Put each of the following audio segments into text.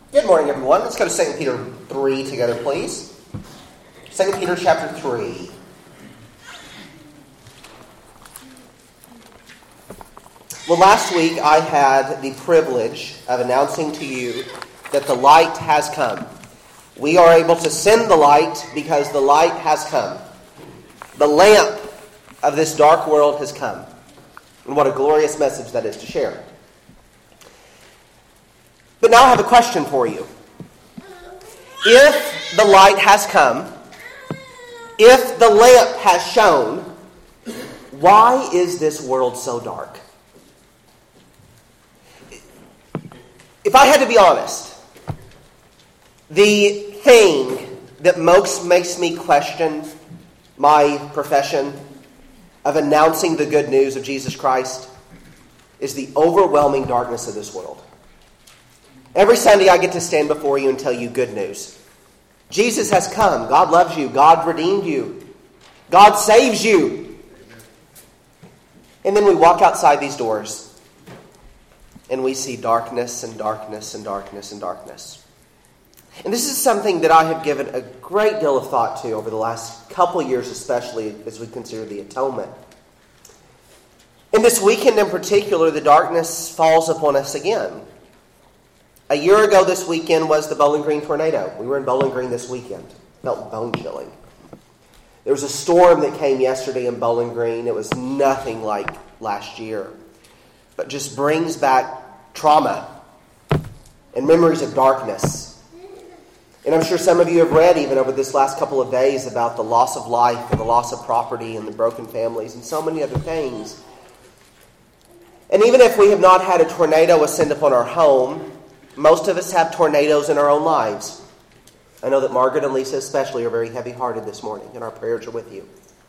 Good morning, everyone. Let's go to 2 Peter 3 together, please. 2 Peter chapter 3. Well, last week I had the privilege of announcing to you that the light has come. We are able to send the light because the light has come. The lamp of this dark world has come. And what a glorious message that is to share. But now I have a question for you. If the light has come, if the lamp has shone, why is this world so dark? If I had to be honest, the thing that most makes me question my profession of announcing the good news of Jesus Christ is the overwhelming darkness of this world. Every Sunday I get to stand before you and tell you good news. Jesus has come. God loves you. God redeemed you. God saves you. And then we walk outside these doors and we see darkness and darkness and darkness and darkness. And this is something that I have given a great deal of thought to over the last couple years, especially as we consider the atonement. And this weekend in particular, the darkness falls upon us again. A year ago this weekend was the Bowling Green tornado. We were in Bowling Green this weekend. Felt bone-chilling. There was a storm that came yesterday in Bowling Green. It was nothing like last year. But just brings back trauma and memories of darkness. And I'm sure some of you have read even over this last couple of days about the loss of life and the loss of property and the broken families and so many other things. And even if we have not had a tornado ascend upon our home, most of us have tornadoes in our own lives. I know that Margaret and Lisa especially are very heavy-hearted this morning, and our prayers are with you.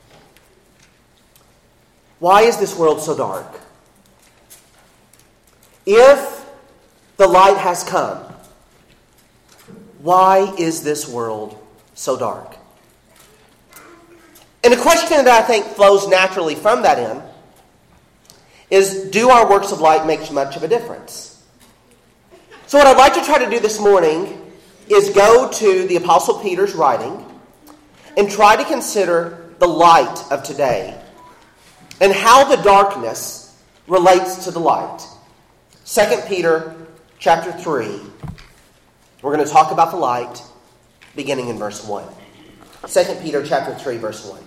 Why is this world so dark? If the light has come, why is this world so dark? And a question that I think flows naturally from that end is, do our works of light make much of a difference? So what I'd like to try to do this morning is go to the Apostle Peter's writing and try to consider the light of today and how the darkness relates to the light. 2 Peter chapter 3. We're going to talk about the light beginning in verse 1. 2 Peter chapter 3, verse 1.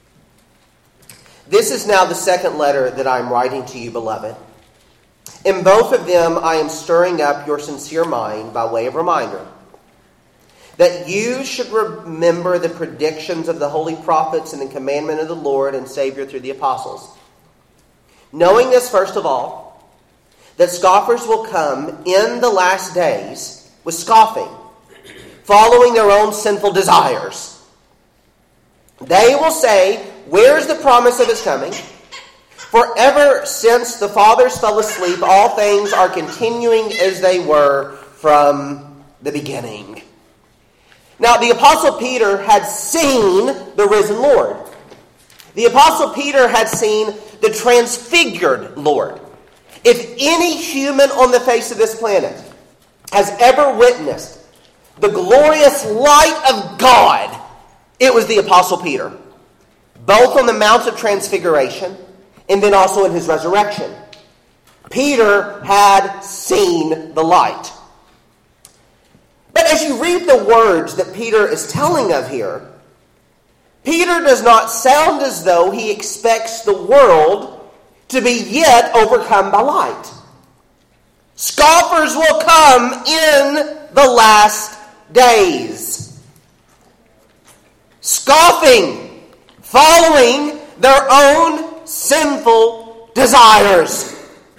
This is now the second letter that I am writing to you, beloved. In both of them I am stirring up your sincere mind by way of reminder, that you should remember the predictions of the holy prophets and the commandment of the Lord and Savior through the apostles. Knowing this, first of all, that scoffers will come in the last days with scoffing, following their own sinful desires. They will say, "Where is the promise of his coming? For ever since the fathers fell asleep, all things are continuing as they were from the beginning." Now, the Apostle Peter had seen the risen Lord. The Apostle Peter had seen the transfigured Lord. If any human on the face of this planet has ever witnessed the glorious light of God, it was the Apostle Peter. Both on the Mount of Transfiguration and then also in his resurrection. Peter had seen the light. But as you read the words that Peter is telling of here, Peter does not sound as though he expects the world to be yet overcome by light. Scoffers will come in the last days. Scoffing, following their own sinful desires.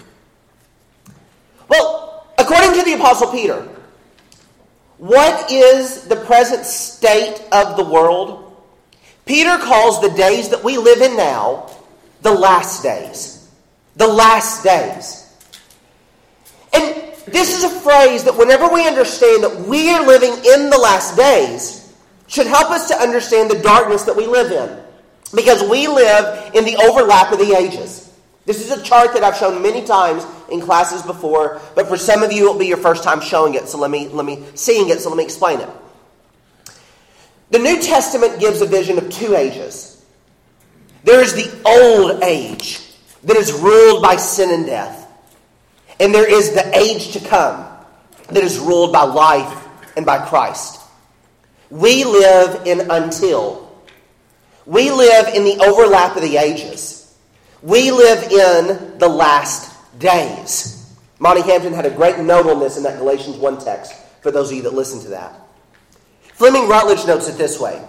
Well, according to the Apostle Peter, what is the present state of the world? Peter calls the days that we live in now the last days. The last days. And this is a phrase that whenever we understand that we are living in the last days, should help us to understand the darkness that we live in. Because we live in the overlap of the ages. This is a chart that I've shown many times in classes before, but for some of you, it'll be your first time showing it. So let me explain it. The New Testament gives a vision of two ages. There is the old age that is ruled by sin and death. And there is the age to come that is ruled by life and by Christ. We live in until. We live in the overlap of the ages. We live in the last days. Monty Hampton had a great note on this in that Galatians 1 text, for those of you that listen to that. Fleming Rutledge notes it this way.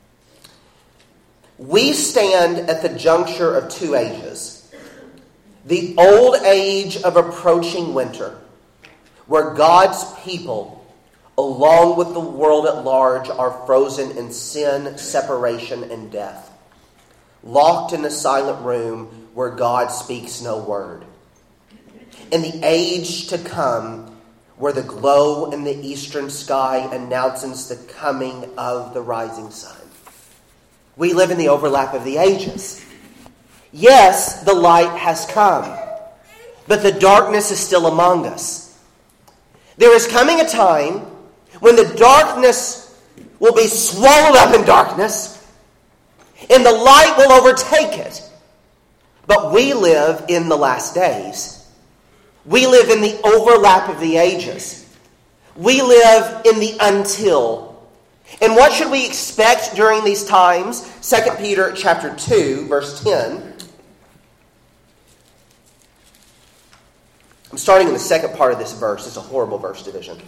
We stand at the juncture of two ages. The old age of approaching winter, where God's people, along with the world at large, are frozen in sin, separation, and death. Locked in a silent room where God speaks no word. In the age to come, where the glow in the eastern sky announces the coming of the rising sun. We live in the overlap of the ages. Yes, the light has come, but the darkness is still among us. There is coming a time when the darkness will be swallowed up in darkness, and the light will overtake it. But we live in the last days. We live in the overlap of the ages. We live in the until. And what should we expect during these times? 2 Peter chapter 2, verse 10. I'm starting in the second part of this verse. It's a horrible verse division.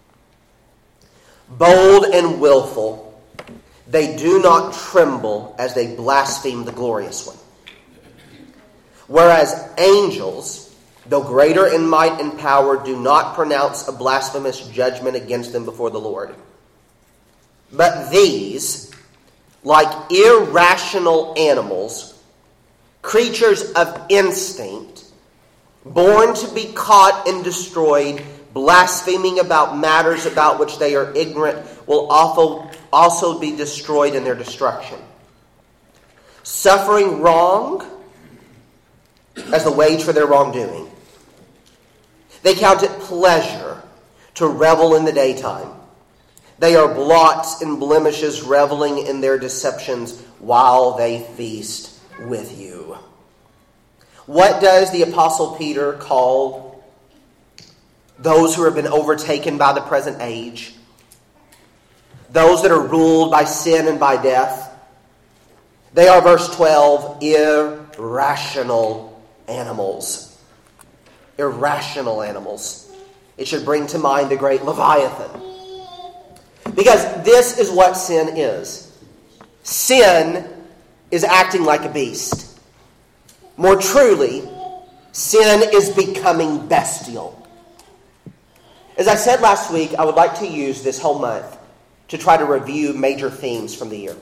Bold and willful, they do not tremble as they blaspheme the glorious one. Whereas angels, though greater in might and power, do not pronounce a blasphemous judgment against them before the Lord. But these, like irrational animals, creatures of instinct, born to be caught and destroyed, blaspheming about matters about which they are ignorant, will also be destroyed in their destruction. Suffering wrong as the wage for their wrongdoing. They count it pleasure to revel in the daytime. They are blots and blemishes, reveling in their deceptions while they feast with you. What does the Apostle Peter call those who have been overtaken by the present age? Those that are ruled by sin and by death? They are, verse 12, irrational animals. Irrational animals. It should bring to mind the great Leviathan. Because this is what sin is. Sin is acting like a beast. More truly, sin is becoming bestial. As I said last week, I would like to use this whole month to try to review major themes from the year.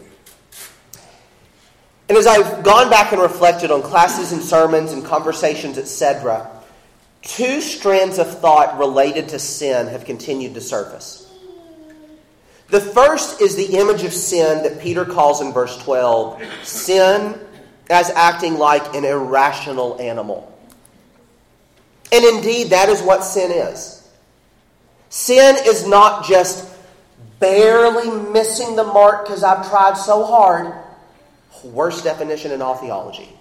And as I've gone back and reflected on classes and sermons and conversations, etc., two strands of thought related to sin have continued to surface. The first is the image of sin that Peter calls in verse 12, sin as acting like an irrational animal. And indeed, that is what sin is. Sin is not just barely missing the mark because I've tried so hard. Worst definition in all theology.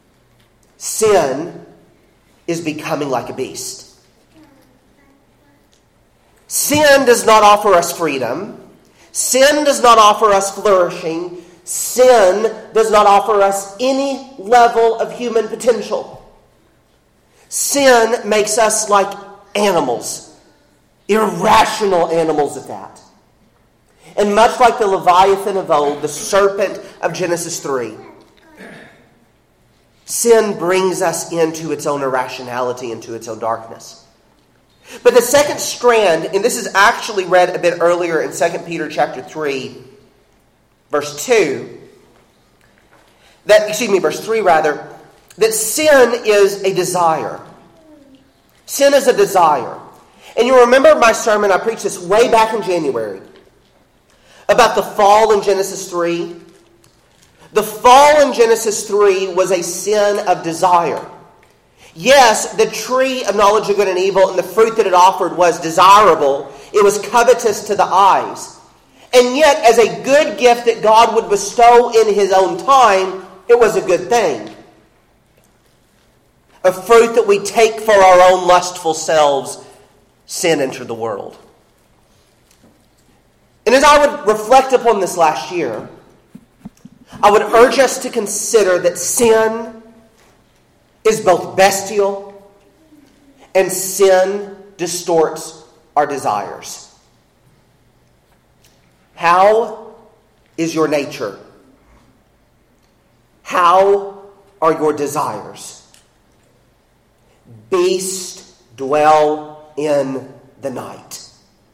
Sin is becoming like a beast. Sin does not offer us freedom. Sin does not offer us flourishing. Sin does not offer us any level of human potential. Sin makes us like animals. Irrational animals at that. And much like the Leviathan of old, the serpent of Genesis 3, sin brings us into its own irrationality, into its own darkness. But the second strand, and this is actually read a bit earlier in 2 Peter chapter 3, verse 2, verse 3 rather, that sin is a desire. Sin is a desire. And you remember my sermon, I preached this way back in January, about the fall in Genesis 3. The fall in Genesis 3 was a sin of desire. Yes, the tree of knowledge of good and evil and the fruit that it offered was desirable. It was covetous to the eyes. And yet, as a good gift that God would bestow in His own time, it was a good thing. A fruit that we take for our own lustful selves, sin entered the world. And as I would reflect upon this last year, I would urge us to consider that sin is both bestial and sin distorts our desires. How is your nature? How are your desires? Beasts dwell in the night.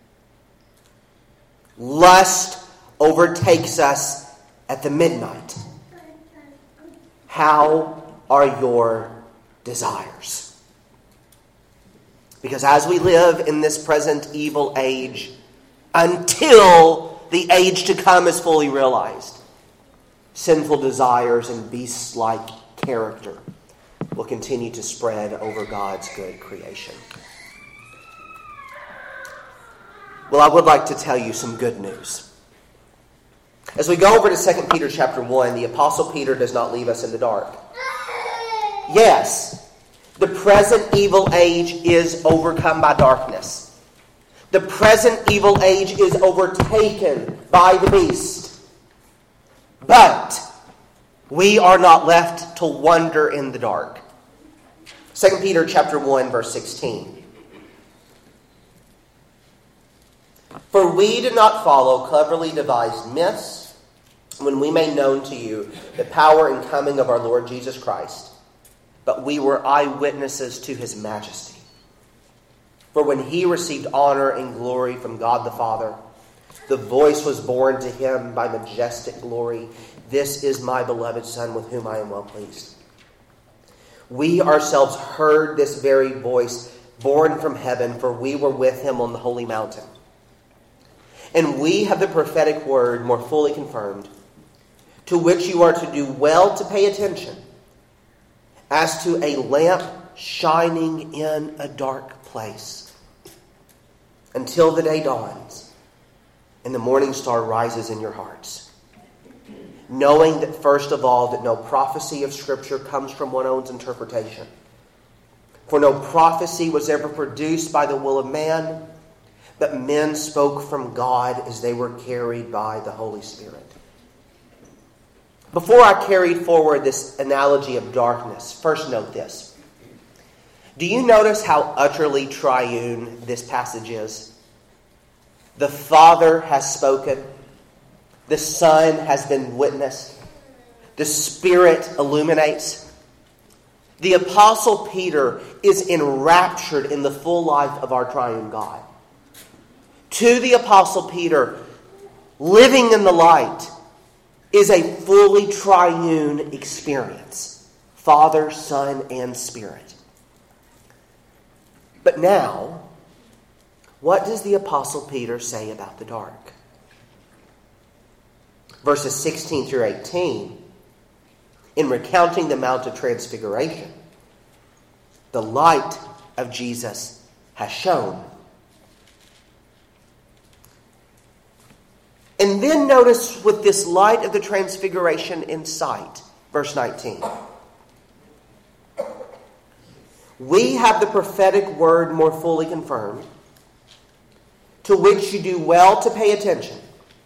Lust overtakes us at the midnight. How are your desires? Because as we live in this present evil age, until the age to come is fully realized, sinful desires and beast-like character will continue to spread over God's good creation. Well, I would like to tell you some good news. As we go over to 2 Peter chapter 1, the Apostle Peter does not leave us in the dark. Yes, the present evil age is overcome by darkness. The present evil age is overtaken by the beast. But we are not left to wander in the dark. 2 Peter chapter 1, verse 16. For we did not follow cleverly devised myths when we made known to you the power and coming of our Lord Jesus Christ, but we were eyewitnesses to His majesty. For when He received honor and glory from God the Father, the voice was borne to Him by majestic glory, "This is my beloved Son with whom I am well pleased." We ourselves heard this very voice borne from heaven, for we were with Him on the holy mountain. And we have the prophetic word more fully confirmed, to which you are to do well to pay attention, as to a lamp shining in a dark place, until the day dawns and the morning star rises in your hearts. Knowing that first of all that no prophecy of Scripture comes from one's own interpretation. For no prophecy was ever produced by the will of man, but men spoke from God as they were carried by the Holy Spirit. Before I carried forward this analogy of darkness, first note this. Do you notice how utterly triune this passage is? The Father has spoken. The Son has been witnessed. The Spirit illuminates. The Apostle Peter is enraptured in the full life of our triune God. To the Apostle Peter, living in the light is a fully triune experience. Father, Son, and Spirit. But now, what does the Apostle Peter say about the dark? Verses 16 through 18, in recounting the Mount of Transfiguration, the light of Jesus has shone. And then notice with this light of the Transfiguration in sight, verse 19. We have the prophetic word more fully confirmed, to which you do well to pay attention,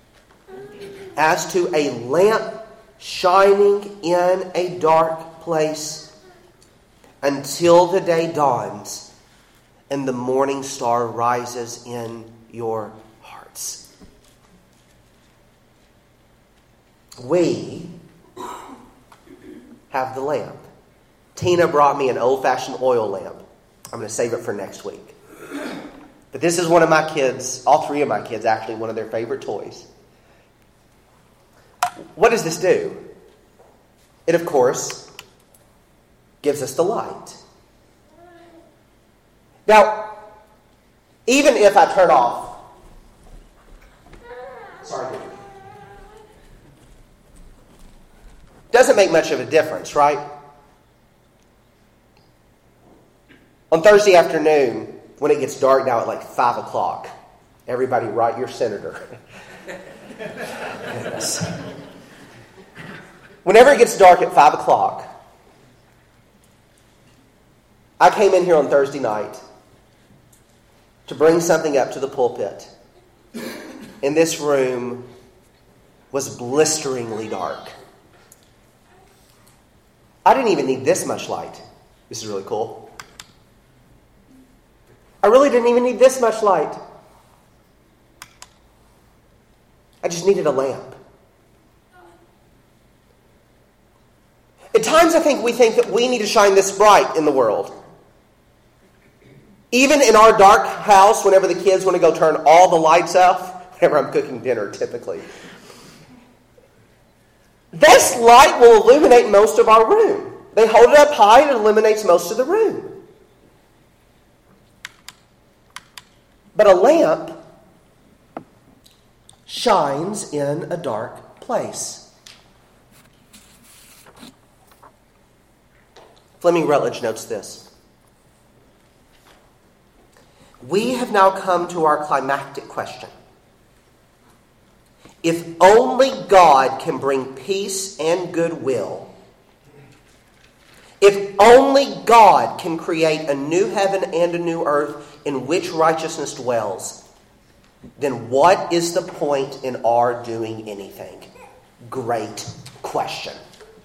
as to a lamp shining in a dark place until the day dawns and the morning star rises in your hearts. We have the lamp. Tina brought me an old-fashioned oil lamp. I'm going to save it for next week. But this is one of my kids, all three of my kids actually, one of their favorite toys. What does this do? It, of course, gives us the light. Now, even if I turn off... Sorry. Doesn't make much of a difference, right? On Thursday afternoon, when it gets dark now at like 5 o'clock, everybody write your senator. Yes. Whenever it gets dark at 5 o'clock, I came in here on Thursday night to bring something up to the pulpit. And this room was blisteringly dark. I didn't even need this much light. This is really cool. I really didn't even need this much light. I just needed a lamp. At times I think we think that we need to shine this bright in the world. Even in our dark house, whenever the kids want to go turn all the lights off, whenever I'm cooking dinner typically, this light will illuminate most of our room. They hold it up high and it illuminates most of the room. But a lamp shines in a dark place. Fleming Rutledge notes this. We have now come to our climactic question. If only God can bring peace and goodwill, if only God can create a new heaven and a new earth in which righteousness dwells, then what is the point in our doing anything? Great question.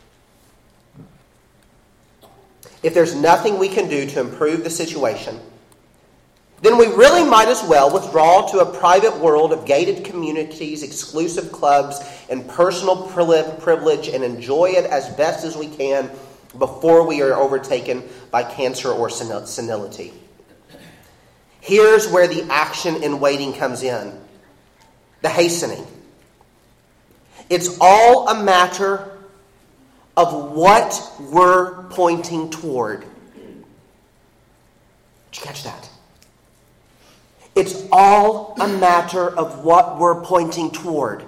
If there's nothing we can do to improve the situation, then we really might as well withdraw to a private world of gated communities, exclusive clubs, and personal privilege and enjoy it as best as we can before we are overtaken by cancer or senility. Here's where the action in waiting comes in. The hastening. It's all a matter of what we're pointing toward. Did you catch that? It's all a matter of what we're pointing toward.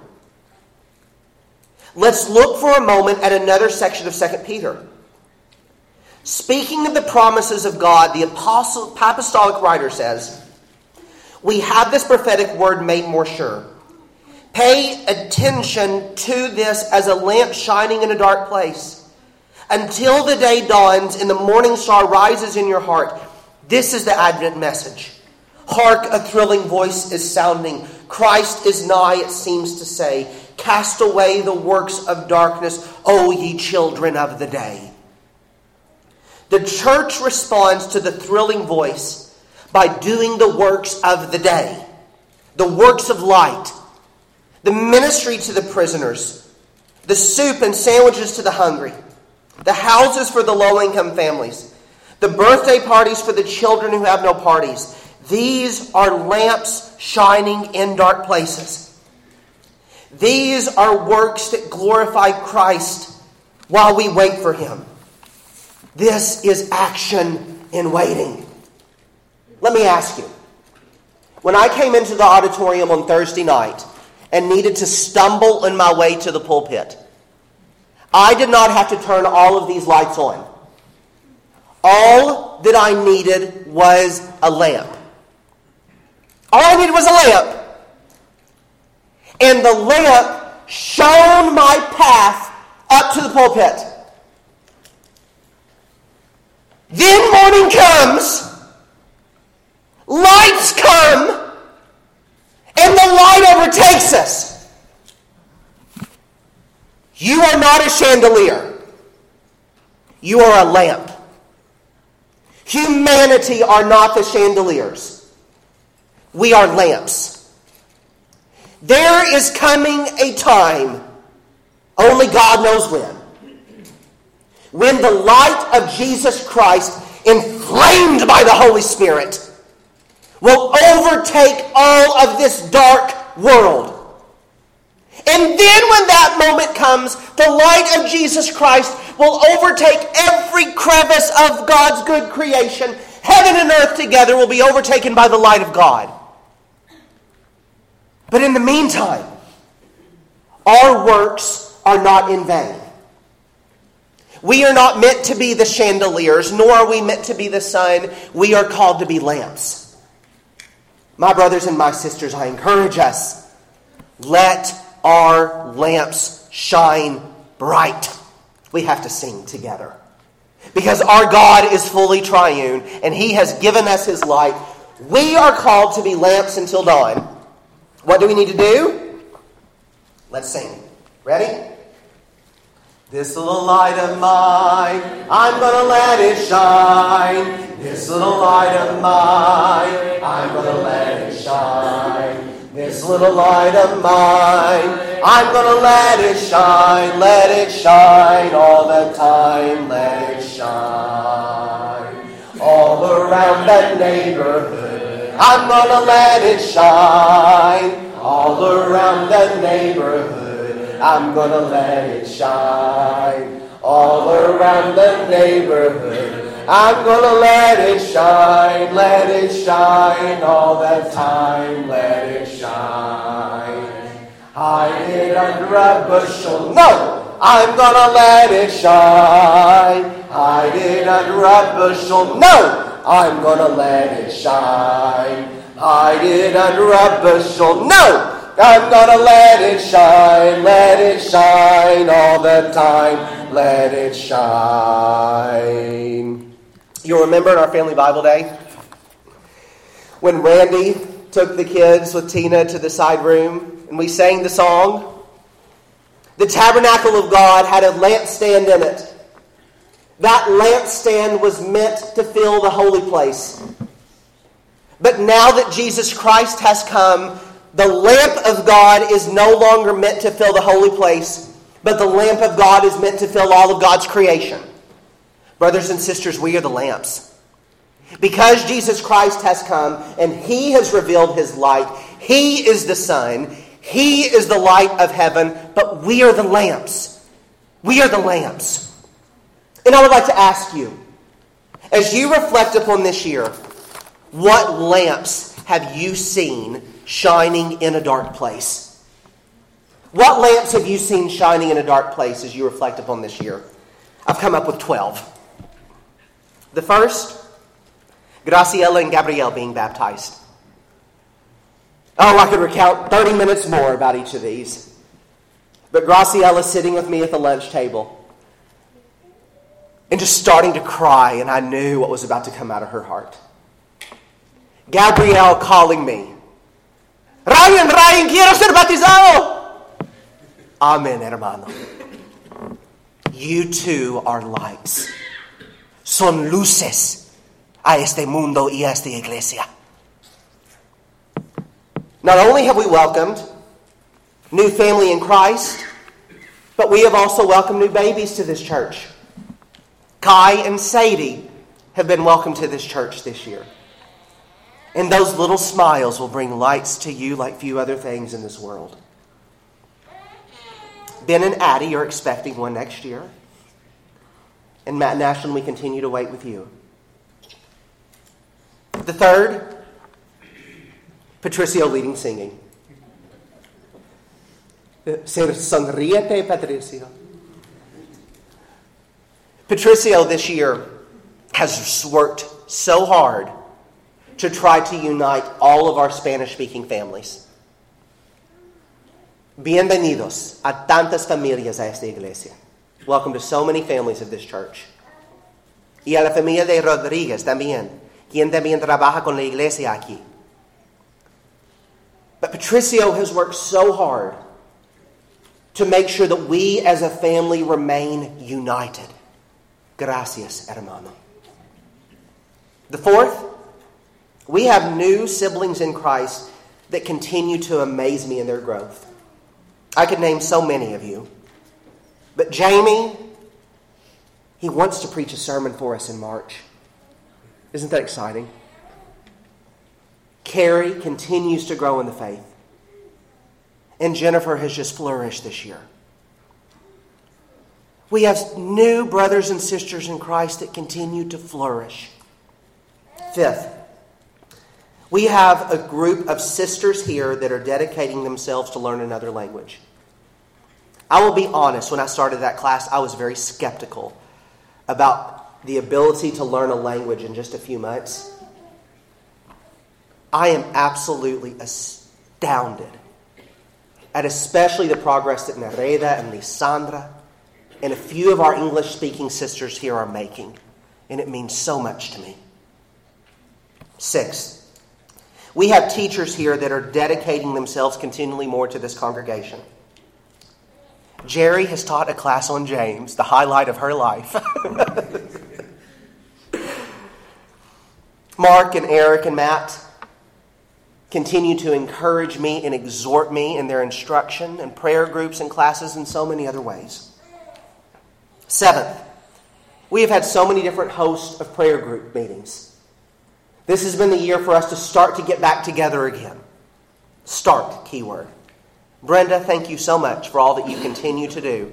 Let's look for a moment at another section of 2 Peter. Speaking of the promises of God, the apostolic writer says, we have this prophetic word made more sure. Pay attention to this as a lamp shining in a dark place, until the day dawns and the morning star rises in your heart. This is the Advent message. Hark, a thrilling voice is sounding. Christ is nigh, it seems to say. Cast away the works of darkness, O ye children of the day. The church responds to the thrilling voice by doing the works of the day, the works of light, the ministry to the prisoners, the soup and sandwiches to the hungry, the houses for the low-income families, the birthday parties for the children who have no parties. These are lamps shining in dark places. These are works that glorify Christ while we wait for Him. This is action in waiting. Let me ask you, when I came into the auditorium on Thursday night and needed to stumble on my way to the pulpit, I did not have to turn all of these lights on. All that I needed was a lamp. All I needed was a lamp. And the lamp shone my path up to the pulpit. Then morning comes, lights come, and the light overtakes us. You are not a chandelier. You are a lamp. Humanity are not the chandeliers. We are lamps. There is coming a time, only God knows when the light of Jesus Christ, inflamed by the Holy Spirit, will overtake all of this dark world. And then when that moment comes, the light of Jesus Christ will overtake every crevice of God's good creation. Heaven and earth together will be overtaken by the light of God. But in the meantime, our works are not in vain. We are not meant to be the chandeliers, nor are we meant to be the sun. We are called to be lamps. My brothers and my sisters, I encourage us, let our lamps shine bright. We have to sing together. Because our God is fully triune, and He has given us His light. We are called to be lamps until dawn. What do we need to do? Let's sing. Ready? This little light of mine, I'm going to let it shine. This little light of mine, I'm going to let it shine. This little light of mine, I'm going to let it shine all the time, let it shine. All around that neighborhood, I'm going to let it shine. All around that neighborhood, I'm going to let it shine. All around the neighborhood, I'm going to let it shine all the time, let it shine. Hide it under a bushel, no, I'm going to let it shine. Hide it under a bushel, no, I'm going to let it shine. Hide it under a bushel, no, I'm going to let it shine all the time, let it shine. You'll remember in our family Bible day when Randy took the kids with Tina to the side room and we sang the song. The tabernacle of God had a lampstand in it. That lampstand was meant to fill the holy place. But now that Jesus Christ has come, the lamp of God is no longer meant to fill the holy place, but the lamp of God is meant to fill all of God's creation. Brothers and sisters, we are the lamps. Because Jesus Christ has come and He has revealed His light, He is the sun, He is the light of heaven, but we are the lamps. We are the lamps. And I would like to ask you, as you reflect upon this year, what lamps have you seen shining in a dark place? What lamps have you seen shining in a dark place as you reflect upon this year? I've come up with 12. The first, Graciela and Gabrielle being baptized. Oh, I could recount 30 minutes more about each of these. But Graciela sitting with me at the lunch table and just starting to cry, and I knew what was about to come out of her heart. Gabrielle calling me, Ryan, quiero ser bautizado. Amen, hermano. You too are lights. Son luces a este mundo y a esta iglesia. Not only have we welcomed new family in Christ, but we have also welcomed new babies to this church. Kai and Sadie have been welcomed to this church this year. And those little smiles will bring lights to you like few other things in this world. Ben and Addie are expecting one next year. And Matt and Ashlyn, we continue to wait with you. The third, Patricio leading singing. Sonríete, Patricio. Patricio this year has worked so hard to try to unite all of our Spanish-speaking families. Bienvenidos a tantas familias a esta iglesia. Welcome to so many families of this church. Y a la familia de Rodríguez también, quien también trabaja con la iglesia aquí. But Patricio has worked so hard to make sure that we as a family remain united. Gracias, hermano. The fourth, we have new siblings in Christ that continue to amaze me in their growth. I could name so many of you. But Jamie, he wants to preach a sermon for us in March. Isn't that exciting? Carrie continues to grow in the faith. And Jennifer has just flourished this year. We have new brothers and sisters in Christ that continue to flourish. Fifth, we have a group of sisters here that are dedicating themselves to learn another language. I will be honest, when I started that class, I was very skeptical about the ability to learn a language in just a few months, I am absolutely astounded at especially the progress that Nereda and Lisandra and a few of our English-speaking sisters here are making. And it means so much to me. 6, we have teachers here that are dedicating themselves continually more to this congregation. Jerry has taught a class on James, the highlight of her life. Mark and Eric and Matt continue to encourage me and exhort me in their instruction and prayer groups and classes and so many other ways. 7th, we have had so many different hosts of prayer group meetings. This has been the year for us to start to get back together again. Start, keyword. Brenda, thank you so much for all that you continue to do.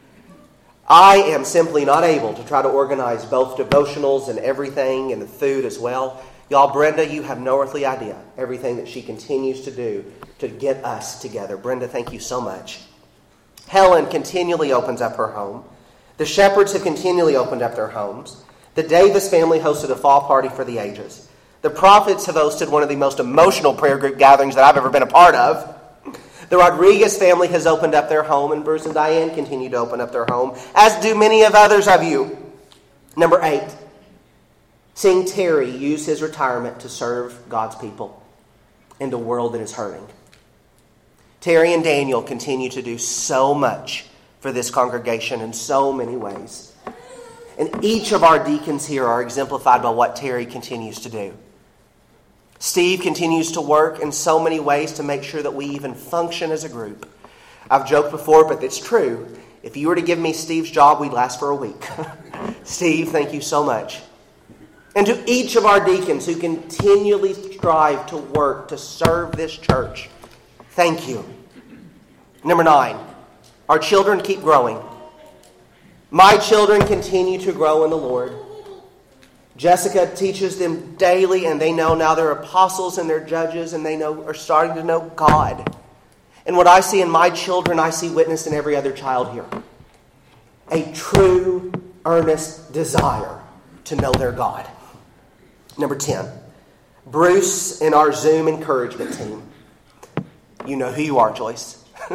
I am simply not able to try to organize both devotionals and everything and the food as well. Y'all, Brenda, you have no earthly idea everything that she continues to do to get us together. Brenda, thank you so much. Helen continually opens up her home. The Shepherds have continually opened up their homes. The Davis family hosted a fall party for the ages. The Prophets have hosted one of the most emotional prayer group gatherings that I've ever been a part of. The Rodriguez family has opened up their home, and Bruce and Diane continue to open up their home, as do many of others of you. Number 8, seeing Terry use his retirement to serve God's people in the world that is hurting. Terry and Daniel continue to do so much for this congregation in so many ways. And each of our deacons here are exemplified by what Terry continues to do. Steve continues to work in so many ways to make sure that we even function as a group. I've joked before, but it's true. If you were to give me Steve's job, we'd last for a week. Steve, thank you so much. And to each of our deacons who continually strive to work to serve this church, thank you. Number 9, our children keep growing. My children continue to grow in the Lord. Jessica teaches them daily, and they know now they're apostles and they're judges, and they are starting to know God. And what I see in my children, I see witnessed in every other child here. A true, earnest desire to know their God. Number 10, Bruce and our Zoom encouragement team. You know who you are, Joyce.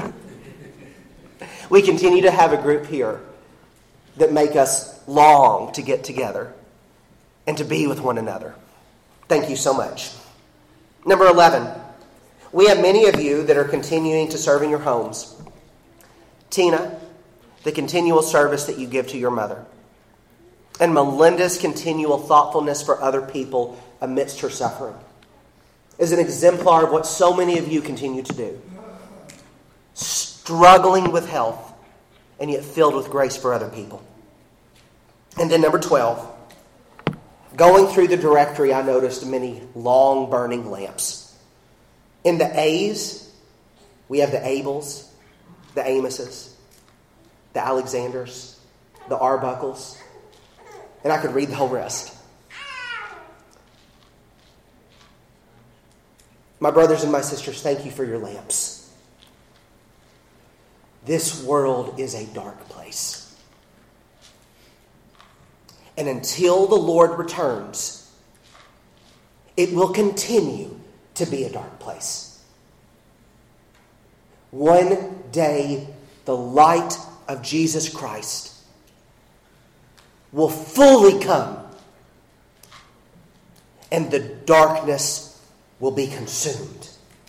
We continue to have a group here that make us long to get together and to be with one another. Thank you so much. Number 11, we have many of you that are continuing to serve in your homes. Tina, the continual service that you give to your mother. And Melinda's continual thoughtfulness for other people amidst her suffering is an exemplar of what so many of you continue to do. Struggling with health, and yet filled with grace for other people. And then number 12, going through the directory, I noticed many long burning lamps. In the A's, we have the Abels, the Amoses, the Alexanders, the Arbuckles, and I could read the whole rest. My brothers and my sisters, thank you for your lamps. This world is a dark place. And until the Lord returns, it will continue to be a dark place. One day, the light of Jesus Christ will fully come, and the darkness will be consumed.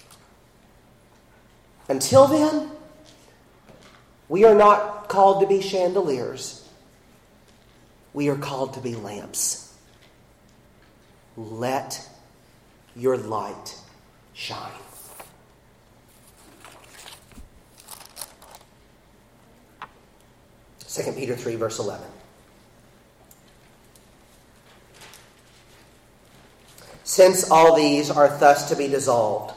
Until then, we are not called to be chandeliers. We are called to be lamps. Let your light shine. Second Peter 3, verse 11. Since all these are thus to be dissolved,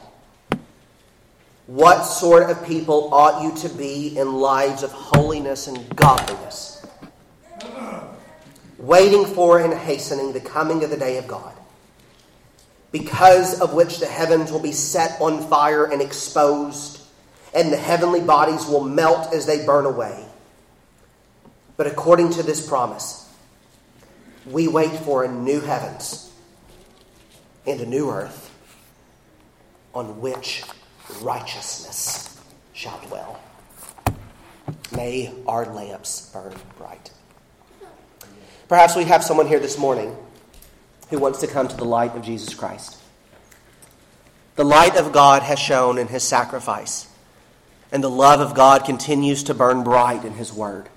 what sort of people ought you to be in lives of holiness and godliness, waiting for and hastening the coming of the day of God, because of which the heavens will be set on fire and exposed, and the heavenly bodies will melt as they burn away. But according to this promise, We wait for a new heavens and a new earth on which righteousness shall dwell. May our lamps burn bright. Perhaps we have someone here this morning who wants to come to the light of Jesus Christ. The light of God has shone in his sacrifice, and the love of God continues to burn bright in his word.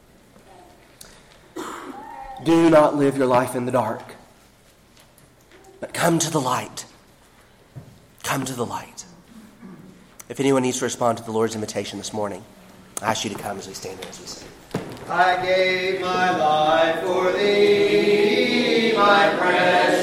Do not live your life in the dark, but come to the light. Come to the light. If anyone needs to respond to the Lord's invitation this morning, I ask you to come as we stand here as we sing. I gave my life for thee, my precious